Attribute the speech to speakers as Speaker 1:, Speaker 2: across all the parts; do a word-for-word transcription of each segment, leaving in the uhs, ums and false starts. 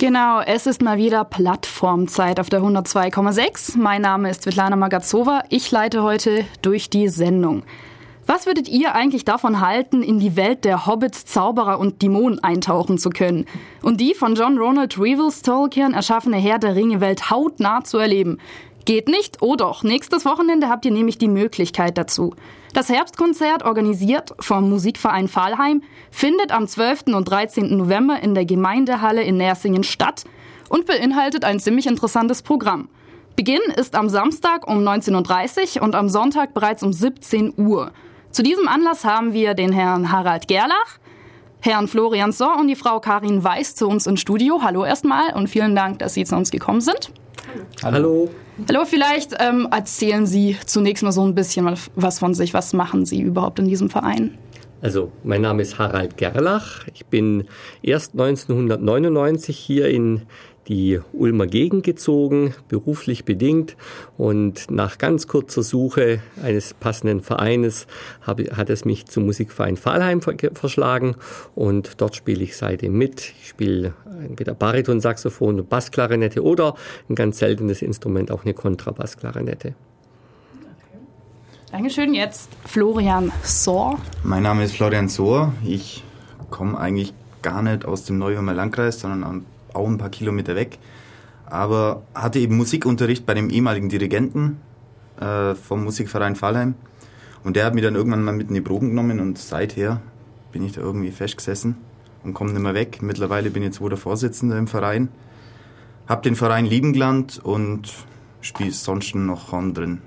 Speaker 1: Genau, es ist mal wieder Plattformzeit auf der hundertzwei Komma sechs. Mein Name ist Svetlana Magazova. Ich leite heute durch die Sendung. Was würdet ihr eigentlich davon halten, in die Welt der Hobbits, Zauberer und Dämonen eintauchen zu können? Und die von John Ronald Reuels Tolkien erschaffene Herr der Ringe-Welt hautnah zu erleben? Geht nicht? Oh doch, nächstes Wochenende habt ihr nämlich die Möglichkeit dazu. Das Herbstkonzert, organisiert vom Musikverein Pfahlheim, findet am zwölften und dreizehnten November in der Gemeindehalle in Nersingen statt und beinhaltet ein ziemlich interessantes Programm. Beginn ist am Samstag um neunzehn Uhr dreißig und am Sonntag bereits um siebzehn Uhr. Zu diesem Anlass haben wir den Herrn Harald Gerlach, Herrn Florian Sohr und die Frau Karin Weiß zu uns im Studio. Hallo erstmal und vielen Dank, dass Sie zu uns gekommen sind.
Speaker 2: Hallo.
Speaker 1: Hallo, vielleicht ähm, erzählen Sie zunächst mal so ein bisschen was von sich. Was machen Sie überhaupt in diesem Verein?
Speaker 2: Also, mein Name ist Harald Gerlach. Ich bin erst neunzehnhundertneunundneunzig hier in die Ulmer Gegend gezogen, beruflich bedingt, und nach ganz kurzer Suche eines passenden Vereines habe, hat es mich zum Musikverein Pfahlheim verschlagen und dort spiele ich seitdem mit. Ich spiele entweder Baritonsaxophon und Bassklarinette oder ein ganz seltenes Instrument, auch eine Kontrabassklarinette.
Speaker 1: Dankeschön. Jetzt Florian Sohr.
Speaker 3: Mein Name ist Florian Sohr. Ich komme eigentlich gar nicht aus dem Neu-Ulmer Landkreis, sondern auch ein paar Kilometer weg, aber hatte eben Musikunterricht bei dem ehemaligen Dirigenten äh, vom Musikverein Pfahlheim, und der hat mich dann irgendwann mal mit in die Proben genommen und seither bin ich da irgendwie festgesessen und komme nicht mehr weg. Mittlerweile bin ich jetzt wohl der Vorsitzende im Verein, habe den Verein lieben gelernt und spiele sonst noch Horn drin.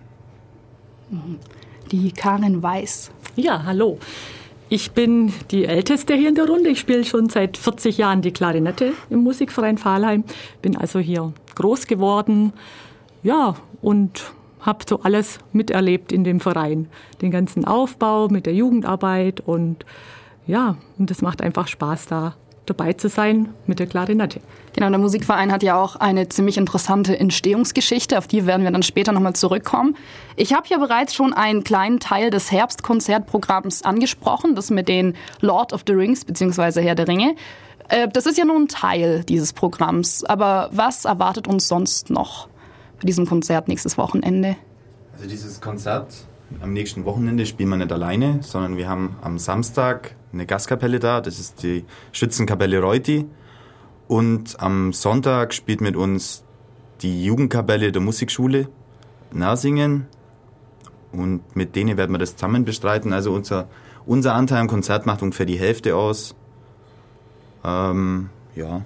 Speaker 1: Die Karin Weiß.
Speaker 4: Ja, hallo. Ich bin die Älteste hier in der Runde. Ich spiele schon seit vierzig Jahren die Klarinette im Musikverein Pfahlheim. Bin also hier groß geworden, ja, und habe so alles miterlebt in dem Verein. Den ganzen Aufbau mit der Jugendarbeit und ja, und das macht einfach Spaß, da dabei zu sein mit der Klarinette.
Speaker 1: Genau, der Musikverein hat ja auch eine ziemlich interessante Entstehungsgeschichte, auf die werden wir dann später nochmal zurückkommen. Ich habe ja bereits schon einen kleinen Teil des Herbstkonzertprogramms angesprochen, das mit den Lord of the Rings bzw. Herr der Ringe. Das ist ja nur ein Teil dieses Programms, aber was erwartet uns sonst noch bei diesem Konzert nächstes Wochenende?
Speaker 3: Also dieses Konzert am nächsten Wochenende spielen wir nicht alleine, sondern wir haben am Samstag eine Gastkapelle da, das ist die Schützenkapelle Reuti. Und am Sonntag spielt mit uns die Jugendkapelle der Musikschule Nersingen. Und mit denen werden wir das zusammen bestreiten. Also unser, unser Anteil am Konzert macht ungefähr die Hälfte aus. Ähm, ja.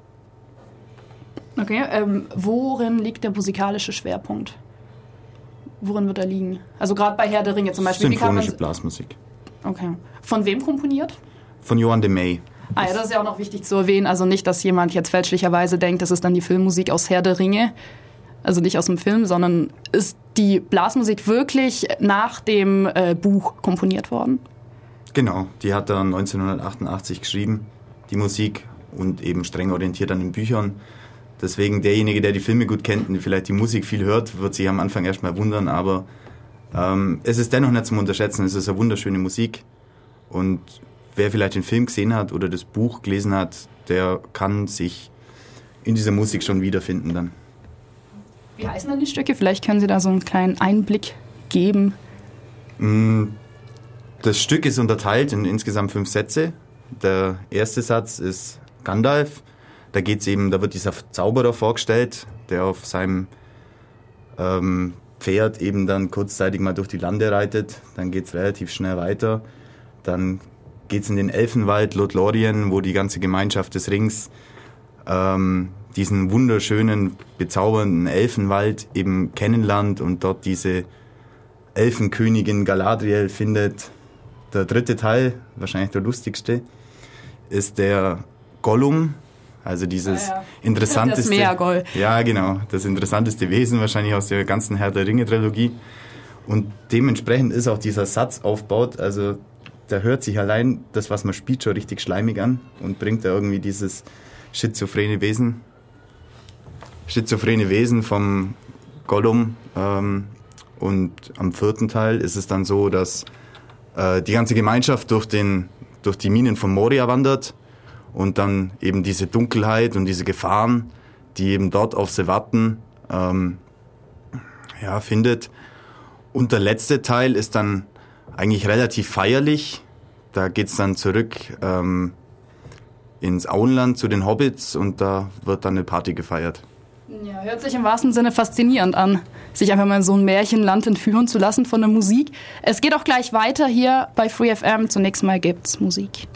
Speaker 1: Okay, ähm, worin liegt der musikalische Schwerpunkt? Worin wird er liegen? Also gerade bei Herr der Ringe zum Beispiel.
Speaker 3: Symphonische Blasmusik.
Speaker 1: Okay. Von wem komponiert?
Speaker 3: Von Johann de May.
Speaker 1: Ah ja, das ist ja auch noch wichtig zu erwähnen. Also nicht, dass jemand jetzt fälschlicherweise denkt, das ist dann die Filmmusik aus Herr der Ringe. Also nicht aus dem Film, sondern ist die Blasmusik wirklich nach dem äh, Buch komponiert worden?
Speaker 3: Genau, die hat er neunzehnhundertachtundachtzig geschrieben, die Musik, und eben streng orientiert an den Büchern. Deswegen derjenige, der die Filme gut kennt und vielleicht die Musik viel hört, wird sich am Anfang erstmal wundern, aber ähm, es ist dennoch nicht zum Unterschätzen. Es ist eine wunderschöne Musik, und wer vielleicht den Film gesehen hat oder das Buch gelesen hat, der kann sich in dieser Musik schon wiederfinden dann.
Speaker 1: Wie heißen denn die Stücke? Vielleicht können Sie da so einen kleinen Einblick geben.
Speaker 3: Das Stück ist unterteilt in insgesamt fünf Sätze. Der erste Satz ist Gandalf. Da geht's eben, da wird dieser Zauberer vorgestellt, der auf seinem ähm, Pferd eben dann kurzzeitig mal durch die Lande reitet. Dann geht's relativ schnell weiter. Dann geht's in den Elfenwald, Lothlorien, wo die ganze Gemeinschaft des Rings ähm, diesen wunderschönen, bezaubernden Elfenwald eben kennenlernt und dort diese Elfenkönigin Galadriel findet. Der dritte Teil, wahrscheinlich der lustigste, ist der Gollum. Also dieses ja, ja. interessanteste...
Speaker 1: Das Meergoll.
Speaker 3: Ja, genau. Das interessanteste Wesen wahrscheinlich aus der ganzen Herr der Ringe-Trilogie. Und dementsprechend ist auch dieser Satz aufgebaut. Also da hört sich allein das, was man spielt, schon richtig schleimig an und bringt da irgendwie dieses schizophrene Wesen, schizophrene Wesen vom Gollum. Ähm, und am vierten Teil ist es dann so, dass äh, die ganze Gemeinschaft durch, den, durch die Minen von Moria wandert. und dann eben diese Dunkelheit und diese Gefahren, die eben dort auf sie warten, ähm, ja, findet. Und der letzte Teil ist dann eigentlich relativ feierlich. Da geht's dann zurück ähm, ins Auenland zu den Hobbits und da wird dann eine Party gefeiert.
Speaker 1: Ja, hört sich im wahrsten Sinne faszinierend an, sich einfach mal in so ein Märchenland entführen zu lassen von der Musik. Es geht auch gleich weiter hier bei Free F M. Zunächst mal gibt's Musik.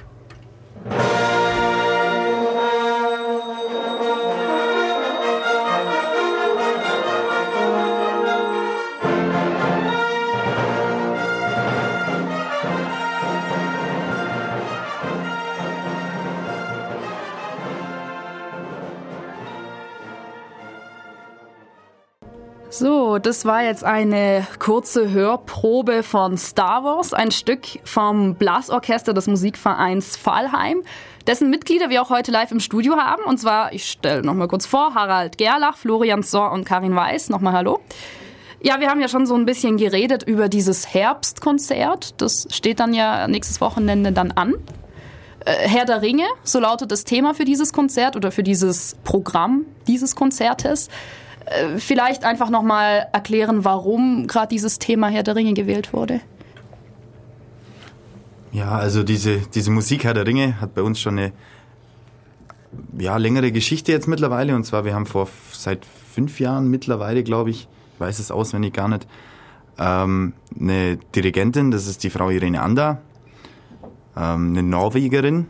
Speaker 1: So, das war jetzt eine kurze Hörprobe von Star Wars, ein Stück vom Blasorchester des Musikvereins Pfahlheim, dessen Mitglieder wir auch heute live im Studio haben. Und zwar, ich stelle nochmal kurz vor, Harald Gerlach, Florian Sohr und Karin Weiß. Nochmal hallo. Ja, wir haben ja schon so ein bisschen geredet über dieses Herbstkonzert. Das steht dann ja nächstes Wochenende dann an. Äh, Herr der Ringe, so lautet das Thema für dieses Konzert oder für dieses Programm dieses Konzertes. Vielleicht einfach nochmal erklären, warum gerade dieses Thema Herr der Ringe gewählt wurde.
Speaker 3: Ja, also diese, diese Musik Herr der Ringe hat bei uns schon eine ja, längere Geschichte jetzt mittlerweile. Und zwar, wir haben vor seit fünf Jahren mittlerweile, glaube ich, ich weiß es auswendig gar nicht, ähm, eine Dirigentin, das ist die Frau Irene Anda, ähm, eine Norwegerin.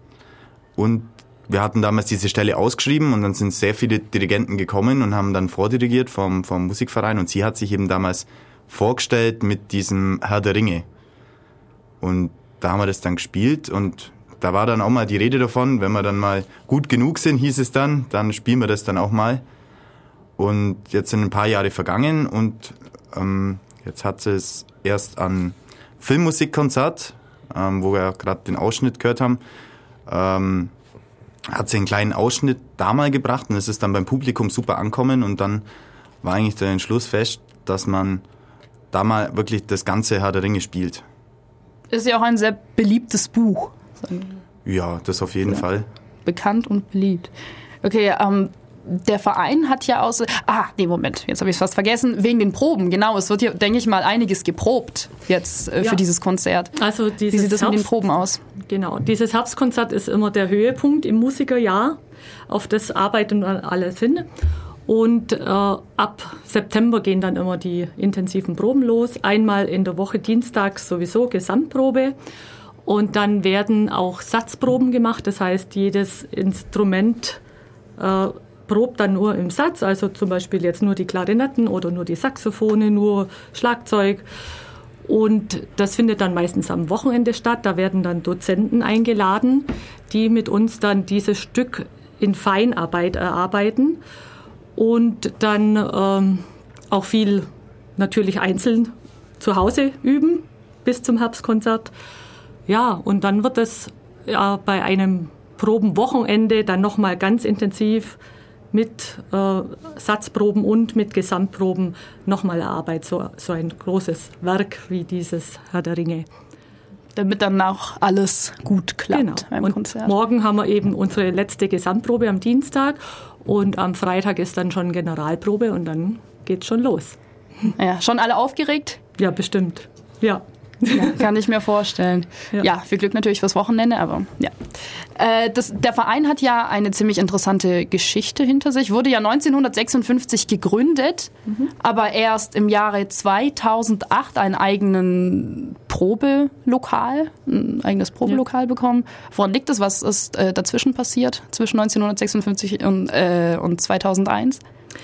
Speaker 3: Und wir hatten damals diese Stelle ausgeschrieben und dann sind sehr viele Dirigenten gekommen und haben dann vordirigiert vom, vom Musikverein und sie hat sich eben damals vorgestellt mit diesem Herr der Ringe. Und da haben wir das dann gespielt und da war dann auch mal die Rede davon, wenn wir dann mal gut genug sind, hieß es dann, dann spielen wir das dann auch mal. Und jetzt sind ein paar Jahre vergangen und ähm, jetzt hat sie es erst an Filmmusikkonzert, ähm, wo wir gerade den Ausschnitt gehört haben, ähm, hat sie einen kleinen Ausschnitt da mal gebracht und es ist dann beim Publikum super ankommen und dann war eigentlich der Entschluss fest, dass man da mal wirklich das ganze Herr der Ringe spielt.
Speaker 1: Ist ja auch ein sehr beliebtes Buch.
Speaker 3: Ja, das auf jeden
Speaker 1: ja.
Speaker 3: Fall.
Speaker 1: Bekannt und beliebt. Okay, ähm, der Verein hat ja aus... Ah, nee, Moment, jetzt habe ich es fast vergessen. Wegen den Proben, genau. Es wird ja, denke ich mal, einiges geprobt jetzt äh,
Speaker 4: ja.
Speaker 1: für dieses Konzert.
Speaker 4: Also dieses
Speaker 1: Wie sieht das
Speaker 4: Herbst,
Speaker 1: mit den Proben aus?
Speaker 4: Genau, dieses Herbstkonzert ist immer der Höhepunkt im Musikerjahr. Auf das arbeiten wir alles hin. Und äh, ab September gehen dann immer die intensiven Proben los. Einmal in der Woche dienstags sowieso Gesamtprobe. Und dann werden auch Satzproben gemacht. Das heißt, jedes Instrument äh, probt dann nur im Satz. Also zum Beispiel jetzt nur die Klarinetten oder nur die Saxophone, nur Schlagzeug. Und das findet dann meistens am Wochenende statt. Da werden dann Dozenten eingeladen, die mit uns dann dieses Stück in Feinarbeit erarbeiten und dann ähm, auch viel natürlich einzeln zu Hause üben bis zum Herbstkonzert. Ja, und dann wird es ja, bei einem Probenwochenende dann nochmal ganz intensiv mit äh, Satzproben und mit Gesamtproben nochmal erarbeitet, so, so ein großes Werk wie dieses Herr der Ringe.
Speaker 1: Damit dann auch alles gut klappt
Speaker 4: genau.
Speaker 1: beim
Speaker 4: und
Speaker 1: Konzert.
Speaker 4: Morgen haben wir eben unsere letzte Gesamtprobe am Dienstag und am Freitag ist dann schon Generalprobe und dann geht's schon los.
Speaker 1: Ja, schon alle aufgeregt?
Speaker 4: Ja, bestimmt. Ja.
Speaker 1: Ja, kann ich mir vorstellen. Ja. ja, viel Glück natürlich fürs Wochenende, aber ja. Äh, das, der Verein hat ja eine ziemlich interessante Geschichte hinter sich. Wurde ja neunzehnhundertsechsundfünfzig gegründet, mhm. aber erst im Jahre zweitausendacht ein eigenen Probelokal, ein eigenes Probelokal ja. bekommen. Woran liegt das? Was ist äh, dazwischen passiert, zwischen neunzehnhundertsechsundfünfzig und, äh, und zweitausendeins?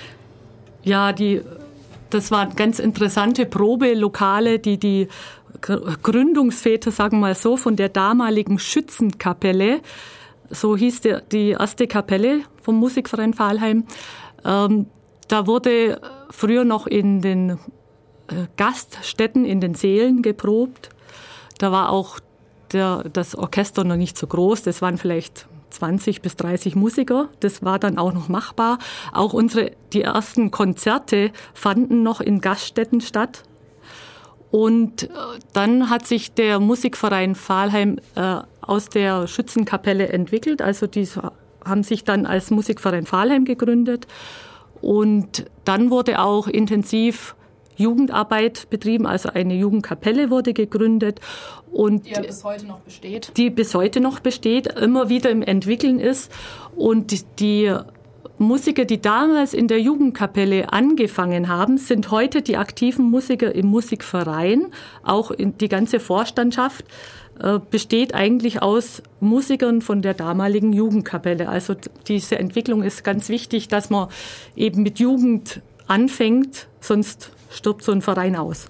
Speaker 4: Ja, die, das waren ganz interessante Probelokale, die die Gründungsväter, sagen wir mal so, von der damaligen Schützenkapelle, so hieß die, die erste Kapelle vom Musikverein Pfahlheim. Ähm, da wurde früher noch in den äh, Gaststätten, in den Sälen geprobt. Da war auch der, das Orchester noch nicht so groß, das waren vielleicht zwanzig bis dreißig Musiker. Das war dann auch noch machbar. Auch unsere, die ersten Konzerte fanden noch in Gaststätten statt. Und dann hat sich der Musikverein Pfahlheim äh, aus der Schützenkapelle entwickelt. Also die haben sich dann als Musikverein Pfahlheim gegründet. Und dann wurde auch intensiv Jugendarbeit betrieben, also eine Jugendkapelle wurde gegründet. Und
Speaker 1: die ja bis heute noch besteht.
Speaker 4: Die bis heute noch besteht, immer wieder im Entwickeln ist. Und die, die Musiker, die damals in der Jugendkapelle angefangen haben, sind heute die aktiven Musiker im Musikverein. Auch in die ganze Vorstandschaft äh, besteht eigentlich aus Musikern von der damaligen Jugendkapelle. Also diese Entwicklung ist ganz wichtig, dass man eben mit Jugend anfängt, sonst stirbt so ein Verein aus.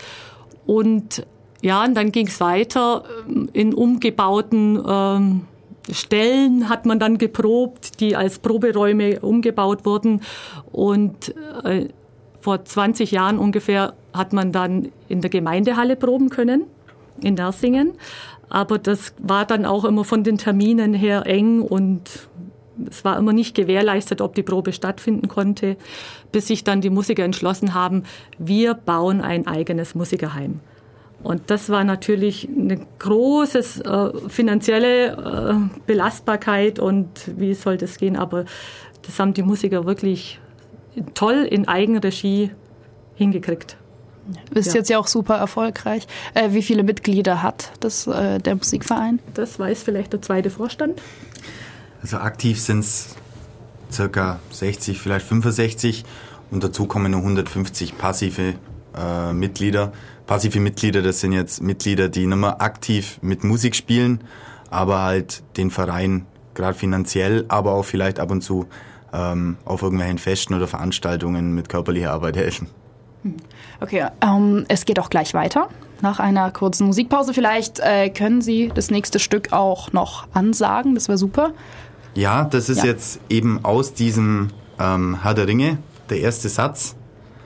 Speaker 4: Und ja, und dann ging es weiter. In umgebauten ähm, Stellen hat man dann geprobt, die als Proberäume umgebaut wurden. Und äh, vor zwanzig Jahren ungefähr hat man dann in der Gemeindehalle proben können, in Nersingen. Aber das war dann auch immer von den Terminen her eng und es war immer nicht gewährleistet, ob die Probe stattfinden konnte, bis sich dann die Musiker entschlossen haben, wir bauen ein eigenes Musikerheim. Und das war natürlich eine große äh, finanzielle äh, Belastbarkeit und wie soll das gehen, aber das haben die Musiker wirklich toll in Eigenregie hingekriegt.
Speaker 1: Ist
Speaker 4: ja.
Speaker 1: jetzt ja auch super erfolgreich. Äh, wie viele Mitglieder hat das, äh, der Musikverein?
Speaker 4: Das weiß vielleicht der zweite Vorstand.
Speaker 3: Also aktiv sind es circa sechzig, vielleicht fünfundsechzig und dazu kommen noch hundertfünfzig passive äh, Mitglieder. Passive Mitglieder, das sind jetzt Mitglieder, die nicht mehr aktiv mit Musik spielen, aber halt den Verein gerade finanziell, aber auch vielleicht ab und zu ähm, auf irgendwelchen Festen oder Veranstaltungen mit körperlicher Arbeit helfen.
Speaker 1: Okay, ähm, es geht auch gleich weiter. Nach einer kurzen Musikpause vielleicht äh, können Sie das nächste Stück auch noch ansagen, das wäre super.
Speaker 3: Ja, das ist ja. jetzt eben aus diesem ähm, Herr der Ringe, der erste Satz,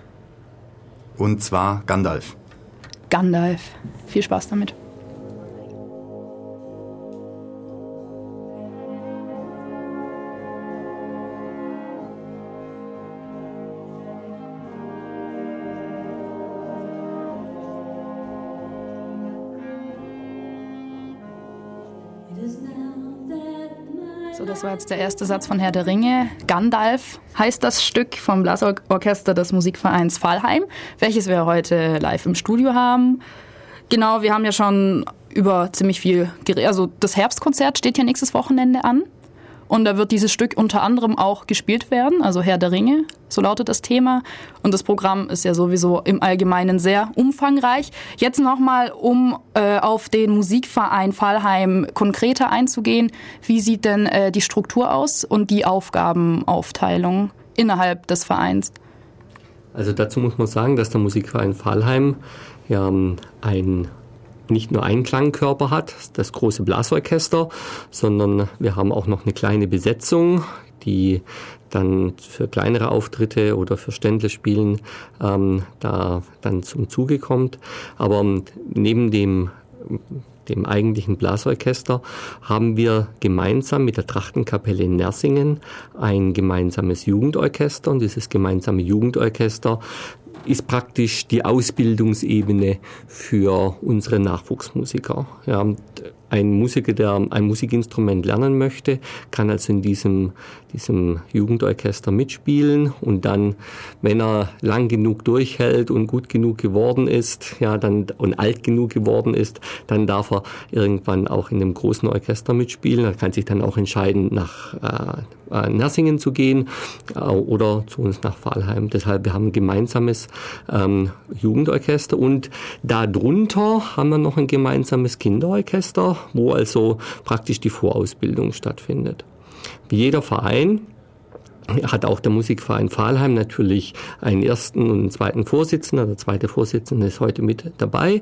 Speaker 3: und zwar Gandalf.
Speaker 1: Gandalf. Viel Spaß damit. So, das war jetzt der erste Satz von Herr der Ringe. Gandalf heißt das Stück vom Blasorchester des Musikvereins Pfahlheim, welches wir heute live im Studio haben. Genau, wir haben ja schon über ziemlich viel geredet. Also das Herbstkonzert steht ja nächstes Wochenende an. Und da wird dieses Stück unter anderem auch gespielt werden, also Herr der Ringe, so lautet das Thema. Und das Programm ist ja sowieso im Allgemeinen sehr umfangreich. Jetzt nochmal, um äh, auf den Musikverein Pfahlheim konkreter einzugehen. Wie sieht denn äh, die Struktur aus und die Aufgabenaufteilung innerhalb des Vereins?
Speaker 2: Also dazu muss man sagen, dass der Musikverein Pfahlheim ja ein nicht nur einen Klangkörper hat, das große Blasorchester, sondern wir haben auch noch eine kleine Besetzung, die dann für kleinere Auftritte oder für Ständle spielen ähm, da dann zum Zuge kommt. Aber neben dem dem eigentlichen Blasorchester haben wir gemeinsam mit der Trachtenkapelle in Nersingen ein gemeinsames Jugendorchester, und dieses gemeinsame Jugendorchester ist praktisch die Ausbildungsebene für unsere Nachwuchsmusiker. Ja, ein Musiker, der ein Musikinstrument lernen möchte, kann also in diesem, diesem Jugendorchester mitspielen, und dann, wenn er lang genug durchhält und gut genug geworden ist, ja, dann, und alt genug geworden ist, dann darf er irgendwann auch in einem großen Orchester mitspielen. Er kann sich dann auch entscheiden, nach äh, Nersingen zu gehen äh, oder zu uns nach Pfahlheim. Deshalb, wir haben ein gemeinsames ähm, Jugendorchester, und darunter haben wir noch ein gemeinsames Kinderorchester, wo also praktisch die Vorausbildung stattfindet. Wie jeder Verein hat auch der Musikverein Pfahlheim natürlich einen ersten und einen zweiten Vorsitzenden. Der zweite Vorsitzende ist heute mit dabei,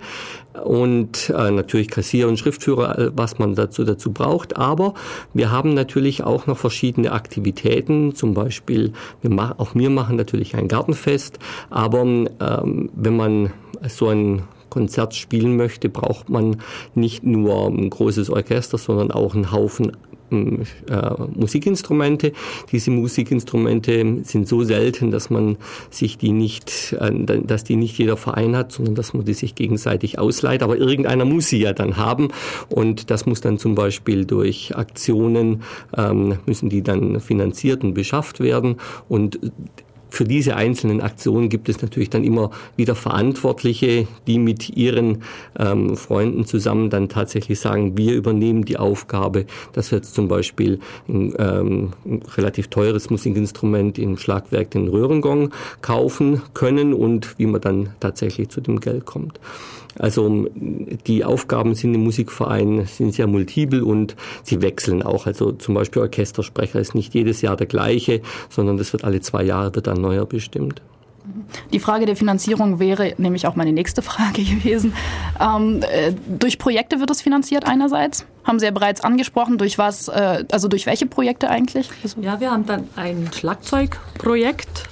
Speaker 2: und äh, natürlich Kassier und Schriftführer, was man dazu dazu braucht. Aber wir haben natürlich auch noch verschiedene Aktivitäten. Zum Beispiel, wir machen, auch wir machen natürlich ein Gartenfest. Aber ähm, wenn man so ein Konzert spielen möchte, braucht man nicht nur ein großes Orchester, sondern auch einen Haufen äh, Musikinstrumente. Diese Musikinstrumente sind so selten, dass man sich die nicht, äh, dass die nicht jeder Verein hat, sondern dass man die sich gegenseitig ausleiht. Aber irgendeiner muss sie ja dann haben und das muss dann zum Beispiel durch Aktionen, ähm, müssen die dann finanziert und beschafft werden und für diese einzelnen Aktionen gibt es natürlich dann immer wieder Verantwortliche, die mit ihren ähm, Freunden zusammen dann tatsächlich sagen, wir übernehmen die Aufgabe, dass wir jetzt zum Beispiel ein, ähm, ein relativ teures Musikinstrument im Schlagwerk, den Röhrengong, kaufen können und wie man dann tatsächlich zu dem Geld kommt. Also die Aufgaben sind im Musikverein sind sehr multibel und sie wechseln auch. Also zum Beispiel Orchestersprecher ist nicht jedes Jahr der gleiche, sondern das wird alle zwei Jahre wird ein neuer bestimmt.
Speaker 1: Die Frage der Finanzierung wäre nämlich auch meine nächste Frage gewesen. Ähm, äh, durch Projekte wird es finanziert einerseits, haben Sie ja bereits angesprochen. Durch was, äh, also durch welche Projekte eigentlich? Also
Speaker 4: ja, wir haben dann ein Schlagzeugprojekt,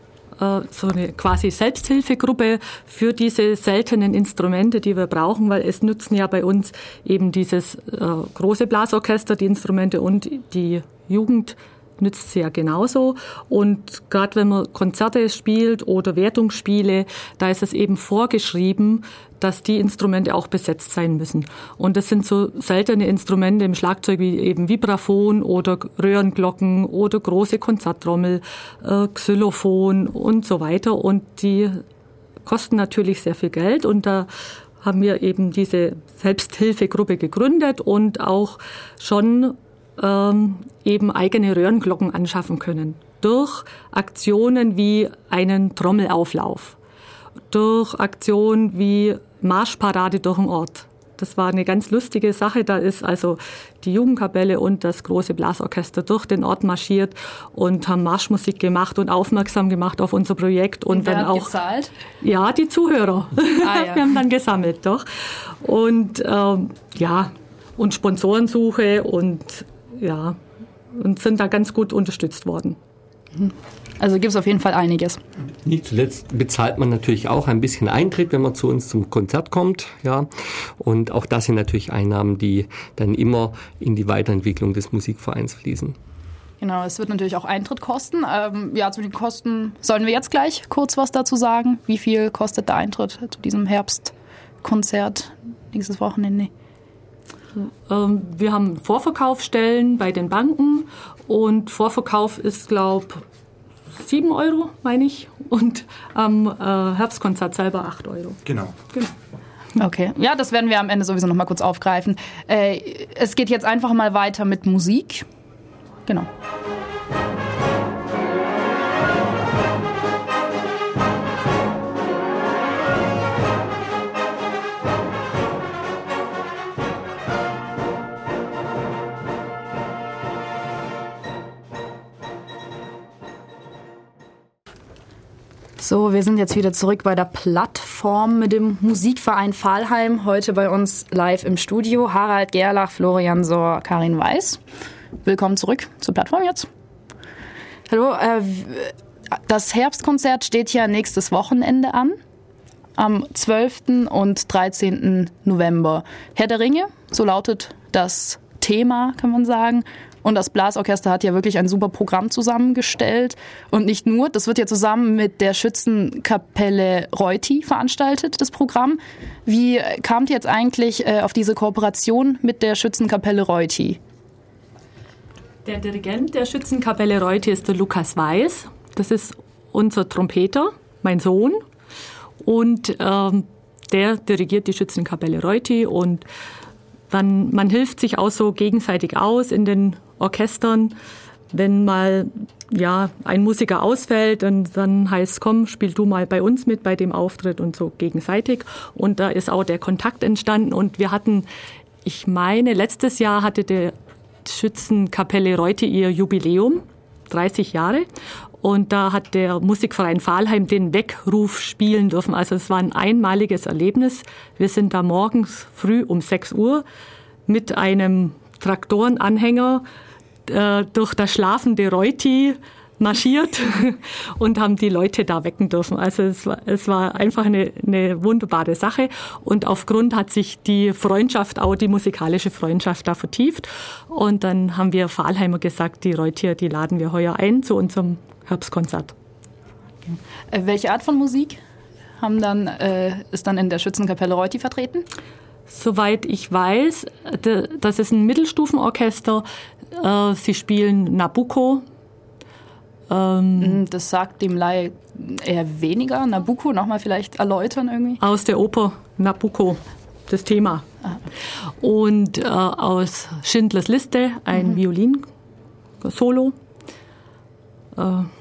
Speaker 4: so eine quasi Selbsthilfegruppe für diese seltenen Instrumente, die wir brauchen, weil es nutzen ja bei uns eben dieses äh, große Blasorchester, die Instrumente und die Jugend nützt sie ja genauso. Und gerade wenn man Konzerte spielt oder Wertungsspiele, da ist es eben vorgeschrieben, dass die Instrumente auch besetzt sein müssen. Und das sind so seltene Instrumente im Schlagzeug wie eben Vibraphon oder Röhrenglocken oder große Konzerttrommel, äh, Xylophon und so weiter. Und die kosten natürlich sehr viel Geld. Und da haben wir eben diese Selbsthilfegruppe gegründet und auch schon ähm, eben eigene Röhrenglocken anschaffen können. Durch Aktionen wie einen Trommelauflauf. Durch Aktionen wie Marschparade durch den Ort. Das war eine ganz lustige Sache. Da ist also die Jugendkapelle und das große Blasorchester durch den Ort marschiert und haben Marschmusik gemacht und aufmerksam gemacht auf unser Projekt. Und, und wer dann
Speaker 1: hat
Speaker 4: auch
Speaker 1: gezahlt?
Speaker 4: Ja, die Zuhörer. Ah, ja. Wir haben dann gesammelt, doch. Und ähm, ja, und Sponsorensuche und ja, und sind da ganz gut unterstützt worden.
Speaker 1: Also gibt es auf jeden Fall einiges.
Speaker 2: Nicht zuletzt bezahlt man natürlich auch ein bisschen Eintritt, wenn man zu uns zum Konzert kommt, ja. Und auch das sind natürlich Einnahmen, die dann immer in die Weiterentwicklung des Musikvereins fließen.
Speaker 1: Genau, es wird natürlich auch Eintritt kosten. Ähm, ja, zu den Kosten sollen wir jetzt gleich kurz was dazu sagen. Wie viel kostet der Eintritt zu diesem Herbstkonzert nächstes Wochenende?
Speaker 4: Ähm, wir haben Vorverkaufsstellen bei den Banken und Vorverkauf ist, glaube ich, sieben Euro, meine ich, und am äh, Herbstkonzert selber acht Euro.
Speaker 3: Genau.
Speaker 4: genau.
Speaker 1: Okay, ja, das werden wir am Ende sowieso noch mal kurz aufgreifen. Äh, es geht jetzt einfach mal weiter mit Musik. Genau. So, wir sind jetzt wieder zurück bei der Plattform mit dem Musikverein Pfahlheim. Heute bei uns live im Studio Harald Gerlach, Florian Sohr, Karin Weiß. Willkommen zurück zur Plattform jetzt. Hallo, äh, das Herbstkonzert steht ja nächstes Wochenende an, am zwölften und dreizehnten November. Herr der Ringe, so lautet das Thema, kann man sagen. Und das Blasorchester hat ja wirklich ein super Programm zusammengestellt. Und nicht nur, das wird ja zusammen mit der Schützenkapelle Reuti veranstaltet, das Programm. Wie kamt ihr jetzt eigentlich auf diese Kooperation mit der Schützenkapelle Reuti?
Speaker 4: Der Dirigent der Schützenkapelle Reuti ist der Lukas Weiß. Das ist unser Trompeter, mein Sohn. Und ähm, der dirigiert die Schützenkapelle Reuti und dann, man hilft sich auch so gegenseitig aus in den Orchestern. Wenn mal ja, ein Musiker ausfällt, und dann heißt es, komm, spiel du mal bei uns mit bei dem Auftritt und so gegenseitig. Und da ist auch der Kontakt entstanden. Und wir hatten, ich meine, letztes Jahr hatte der Schützenkapelle Reuti ihr Jubiläum, dreißig Jahre. Und da hat der Musikverein Pfahlheim den Weckruf spielen dürfen. Also es war ein einmaliges Erlebnis. Wir sind da morgens früh um sechs Uhr mit einem Traktorenanhänger äh, durch das schlafende Reuti marschiert und haben die Leute da wecken dürfen. Also es war, es war einfach eine, eine wunderbare Sache und aufgrund hat sich die Freundschaft, auch die musikalische Freundschaft da vertieft und dann haben wir Pfahlheimer gesagt, die Reutier, die laden wir heuer ein zu unserem Herbstkonzert.
Speaker 1: Äh, welche Art von Musik haben dann, äh, ist dann in der Schützenkapelle Reuti vertreten?
Speaker 4: Soweit ich weiß, das ist ein Mittelstufenorchester. Sie spielen Nabucco.
Speaker 1: Das sagt dem Laie eher weniger. Nabucco, nochmal vielleicht erläutern irgendwie?
Speaker 4: Aus der Oper Nabucco, das Thema. Ah. Und äh, aus Schindlers Liste ein mhm. Violin-Solo. Äh,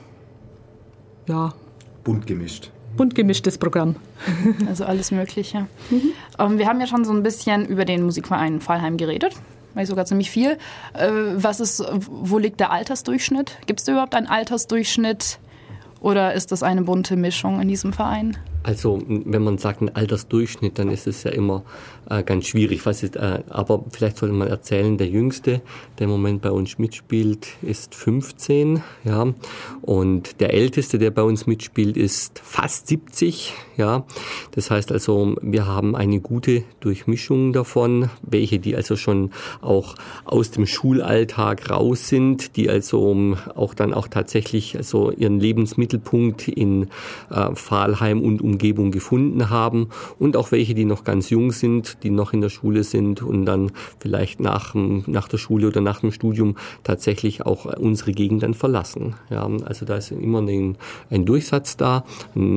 Speaker 4: ja.
Speaker 3: Bunt gemischt.
Speaker 4: Bunt gemischtes Programm.
Speaker 1: Also alles Mögliche. Mhm. Ähm, wir haben ja schon so ein bisschen über den Musikverein Pfahlheim geredet, weil sogar ziemlich viel. Äh, was ist, wo liegt der Altersdurchschnitt? Gibt es da überhaupt einen Altersdurchschnitt oder ist das eine bunte Mischung in diesem Verein?
Speaker 2: Also wenn man sagt ein Altersdurchschnitt, dann ist es ja immer äh, ganz schwierig. Was ist, äh, aber vielleicht sollte man erzählen, der Jüngste, der im Moment bei uns mitspielt, ist fünfzehn. Ja, und der Älteste, der bei uns mitspielt, ist fast siebzig. Ja, das heißt also, wir haben eine gute Durchmischung davon, welche die also schon auch aus dem Schulalltag raus sind, die also auch dann auch tatsächlich also ihren Lebensmittelpunkt in äh, Pfahlheim und Umgebung gefunden haben und auch welche, die noch ganz jung sind, die noch in der Schule sind und dann vielleicht nach, nach der Schule oder nach dem Studium tatsächlich auch unsere Gegend dann verlassen. Ja, also da ist immer ein, ein Durchsatz da,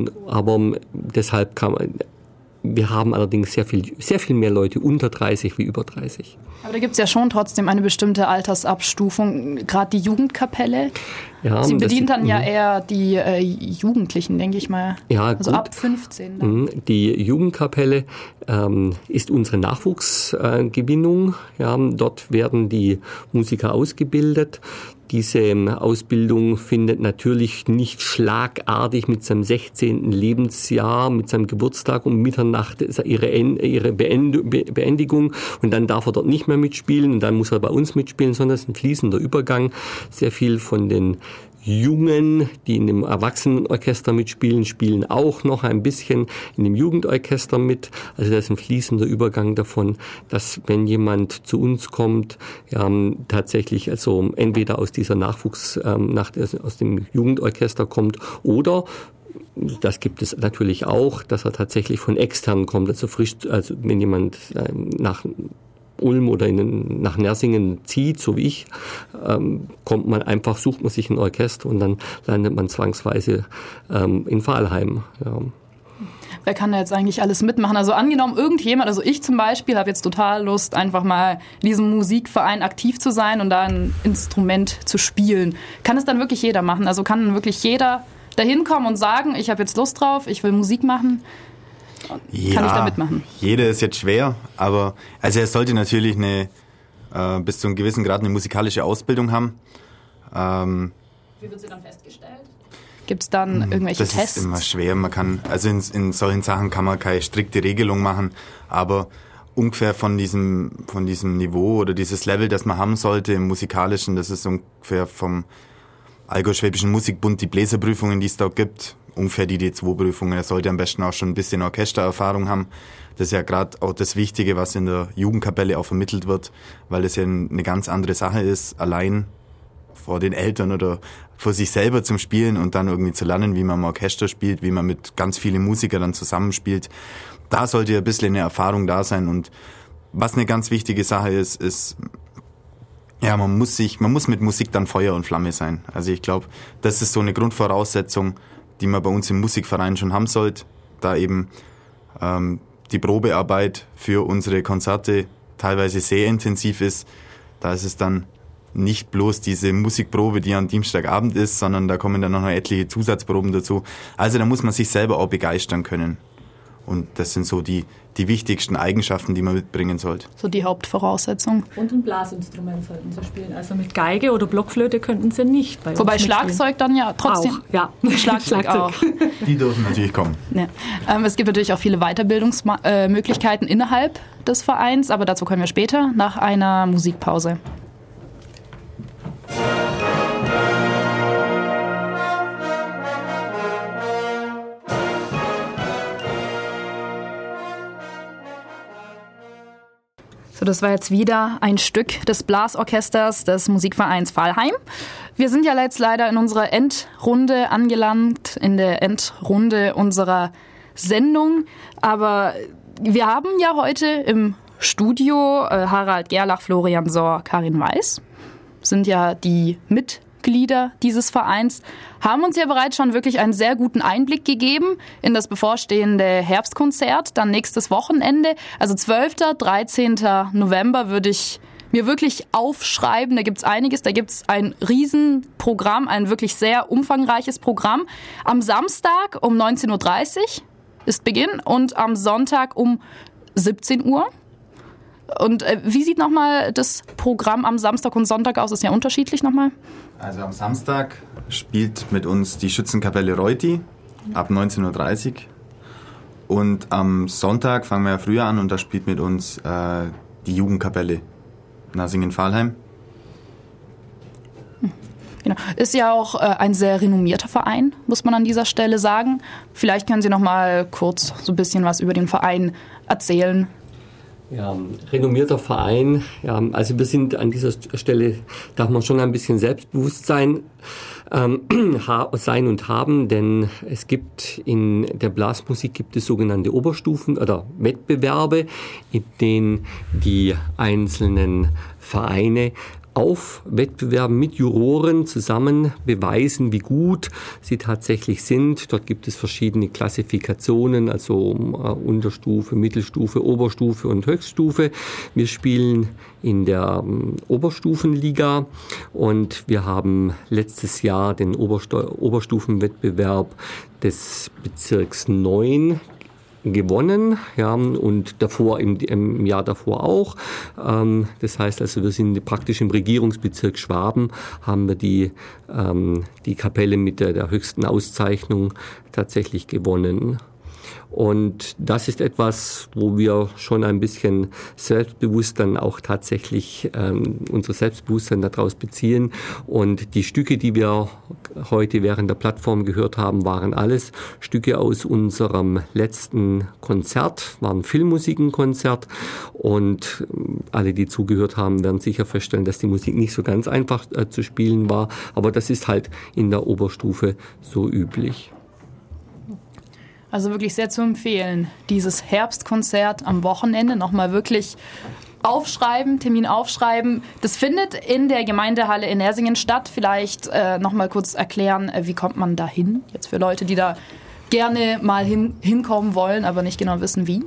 Speaker 2: aber deshalb kann man, wir haben allerdings sehr viel, sehr viel mehr Leute unter dreißig wie über dreißig.
Speaker 1: Aber da gibt es ja schon trotzdem eine bestimmte Altersabstufung, gerade die Jugendkapelle. Ja, Sie bedient dann ja eher die äh, Jugendlichen, denke ich mal.
Speaker 2: Ja,
Speaker 1: also
Speaker 2: gut.
Speaker 1: Ab fünfzehn. Dann.
Speaker 2: Die Jugendkapelle ähm, ist unsere Nachwuchsgewinnung. Äh, ja, dort werden die Musiker ausgebildet. Diese Ausbildung findet natürlich nicht schlagartig mit seinem sechzehnten Lebensjahr, mit seinem Geburtstag um Mitternacht ihre, ihre Beendigung und dann darf er dort nicht mehr mitspielen und dann muss er bei uns mitspielen, sondern es ist ein fließender Übergang. Sehr viel von den Jungen, die in dem Erwachsenenorchester mitspielen, spielen auch noch ein bisschen in dem Jugendorchester mit. Also das ist ein fließender Übergang davon, dass wenn jemand zu uns kommt, ja, tatsächlich also entweder aus dieser Nachwuchs, ähm, nach, aus dem Jugendorchester kommt oder das gibt es natürlich auch, dass er tatsächlich von extern kommt, also frisch, also wenn jemand ähm, nach Ulm oder in, nach Nersingen zieht, so wie ich, ähm, kommt man einfach, sucht man sich ein Orchester und dann landet man zwangsweise ähm, in Pfahlheim. Ja.
Speaker 1: Wer kann da jetzt eigentlich alles mitmachen? Also angenommen, irgendjemand, also ich zum Beispiel, habe jetzt total Lust, einfach mal in diesem Musikverein aktiv zu sein und da ein Instrument zu spielen. Kann es dann wirklich jeder machen? Also kann wirklich jeder da hinkommen und sagen, ich habe jetzt Lust drauf, ich will Musik machen?
Speaker 3: Ja,
Speaker 1: kann ich da mitmachen?
Speaker 3: Jeder ist jetzt schwer, aber also er sollte natürlich eine äh, bis zu einem gewissen Grad eine musikalische Ausbildung haben. Ähm,
Speaker 1: Wie wird sie dann festgestellt? Gibt es dann irgendwelche
Speaker 3: das
Speaker 1: Tests?
Speaker 3: Das ist immer schwer. Man kann, also in, in solchen Sachen kann man keine strikte Regelung machen, aber ungefähr von diesem, von diesem Niveau oder dieses Level, das man haben sollte im Musikalischen, das ist ungefähr vom Allgäu-Schwäbischen Musikbund die Bläserprüfungen, die es da gibt, ungefähr die D zwei Prüfungen. Er sollte am besten auch schon ein bisschen Orchestererfahrung haben. Das ist ja gerade auch das Wichtige, was in der Jugendkapelle auch vermittelt wird, weil es ja eine ganz andere Sache ist, allein vor den Eltern oder vor sich selber zum Spielen und dann irgendwie zu lernen, wie man im Orchester spielt, wie man mit ganz vielen Musikern dann zusammenspielt. Da sollte ja ein bisschen eine Erfahrung da sein. Und was eine ganz wichtige Sache ist, ist, ja, man muss sich, man muss mit Musik dann Feuer und Flamme sein. Also ich glaube, das ist so eine Grundvoraussetzung, die man bei uns im Musikverein schon haben sollte, da eben ähm, die Probearbeit für unsere Konzerte teilweise sehr intensiv ist. Da ist es dann nicht bloß diese Musikprobe, die am Dienstagabend ist, sondern da kommen dann noch etliche Zusatzproben dazu. Also da muss man sich selber auch begeistern können. Und das sind so die, die wichtigsten Eigenschaften, die man mitbringen sollte.
Speaker 1: So die Hauptvoraussetzung.
Speaker 4: Und ein Blasinstrument sollten Sie spielen. Also mit Geige oder Blockflöte könnten Sie nicht bei uns
Speaker 1: Wobei
Speaker 4: mitspielen.
Speaker 1: Schlagzeug dann ja trotzdem.
Speaker 4: Auch, ja.
Speaker 1: Schlagzeug, Schlagzeug auch.
Speaker 3: Die dürfen natürlich kommen.
Speaker 1: Ja. Ähm, es gibt natürlich auch viele Weiterbildungsmöglichkeiten innerhalb des Vereins, aber dazu kommen wir später, nach einer Musikpause. das war jetzt wieder ein Stück des Blasorchesters des Musikvereins Pfahlheim. Wir sind ja jetzt leider in unserer Endrunde angelangt, in der Endrunde unserer Sendung. Aber wir haben ja heute im Studio äh, Harald Gerlach, Florian Sohr, Karin Weiß, sind ja die Mitglieder dieses Vereins, haben uns ja bereits schon wirklich einen sehr guten Einblick gegeben in das bevorstehende Herbstkonzert, dann nächstes Wochenende. Also zwölften, dreizehnten November würde ich mir wirklich aufschreiben. Da gibt's einiges, da gibt's ein Riesenprogramm, ein wirklich sehr umfangreiches Programm. Am Samstag um neunzehn Uhr dreißig ist Beginn und am Sonntag um siebzehn Uhr. Und äh, wie sieht nochmal das Programm am Samstag und Sonntag aus? Ist ja unterschiedlich nochmal.
Speaker 3: Also am Samstag spielt mit uns die Schützenkapelle Reuti ab neunzehn Uhr dreißig. Und am Sonntag fangen wir ja früher an und da spielt mit uns äh, die Jugendkapelle Nasingen-Pfahlheim.
Speaker 1: Genau. Ist ja auch äh, ein sehr renommierter Verein, muss man an dieser Stelle sagen. Vielleicht können Sie noch mal kurz so ein bisschen was über den Verein erzählen.
Speaker 2: Ja, renommierter Verein. Ja, also wir sind an dieser Stelle, darf man schon ein bisschen Selbstbewusstsein ähm, ha- sein und haben, denn es gibt in der Blasmusik gibt es sogenannte Oberstufen oder Wettbewerbe, in denen die einzelnen Vereine auf Wettbewerben mit Juroren zusammen beweisen, wie gut sie tatsächlich sind. Dort gibt es verschiedene Klassifikationen, also Unterstufe, Mittelstufe, Oberstufe und Höchststufe. Wir spielen in der Oberstufenliga und wir haben letztes Jahr den Oberstu- Oberstufenwettbewerb des Bezirks neun gewonnen, ja, und davor im, im Jahr davor auch. Ähm, das heißt also, wir sind praktisch im Regierungsbezirk Schwaben, haben wir die, ähm, die Kapelle mit der, der höchsten Auszeichnung tatsächlich gewonnen. Und das ist etwas, wo wir schon ein bisschen selbstbewusst dann auch tatsächlich ähm, unser Selbstbewusstsein daraus beziehen. Und die Stücke, die wir heute während der Plattform gehört haben, waren alles Stücke aus unserem letzten Konzert, waren Filmmusikenkonzert. Und alle, die zugehört haben, werden sicher feststellen, dass die Musik nicht so ganz einfach äh, zu spielen war. Aber das ist halt in der Oberstufe so üblich.
Speaker 1: Also wirklich sehr zu empfehlen, dieses Herbstkonzert am Wochenende nochmal wirklich aufschreiben, Termin aufschreiben. Das findet in der Gemeindehalle in Nersingen statt. Vielleicht äh, nochmal kurz erklären, äh, wie kommt man da hin? Jetzt für Leute, die da gerne mal hin, hinkommen wollen, aber nicht genau wissen, wie.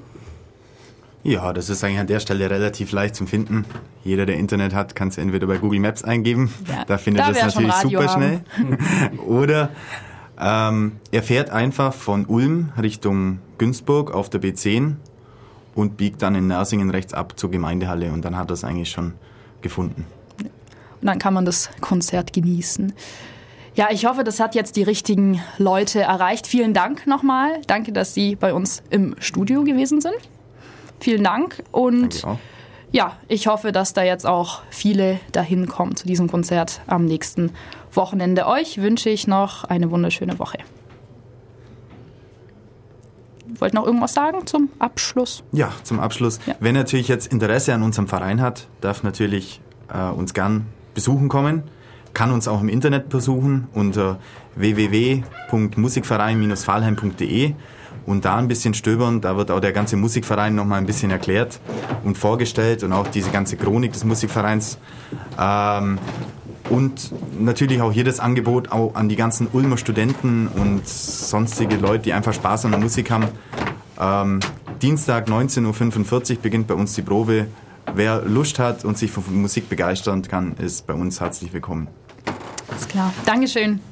Speaker 3: Ja, das ist eigentlich an der Stelle relativ leicht zum Finden. Jeder, der Internet hat, kann es entweder bei Google Maps eingeben. Ja, da findet da das natürlich super schnell. Oder Ähm, er fährt einfach von Ulm Richtung Günzburg auf der B zehn und biegt dann in Nersingen rechts ab zur Gemeindehalle und dann hat er es eigentlich schon gefunden.
Speaker 1: Und dann kann man das Konzert genießen. Ja, ich hoffe, das hat jetzt die richtigen Leute erreicht. Vielen Dank nochmal. Danke, dass Sie bei uns im Studio gewesen sind. Vielen Dank und ja, ich hoffe, dass da jetzt auch viele dahin kommen zu diesem Konzert am nächsten Wochenende. Euch wünsche ich noch eine wunderschöne Woche. Wollt noch irgendwas sagen zum Abschluss?
Speaker 3: Ja, zum Abschluss. Ja. Wer natürlich jetzt Interesse an unserem Verein hat, darf natürlich äh, uns gern besuchen kommen. Kann uns auch im Internet besuchen unter w w w punkt musikverein Bindestrich pfahlheim punkt d e und da ein bisschen stöbern. Da wird auch der ganze Musikverein noch mal ein bisschen erklärt und vorgestellt und auch diese ganze Chronik des Musikvereins. Ähm, und natürlich auch hier das Angebot auch an die ganzen Ulmer Studenten und sonstige Leute, die einfach Spaß an der Musik haben. Ähm, Dienstag neunzehn Uhr fünfundvierzig beginnt bei uns die Probe. Wer Lust hat und sich für Musik begeistern kann, ist bei uns herzlich willkommen.
Speaker 1: Alles klar. Dankeschön.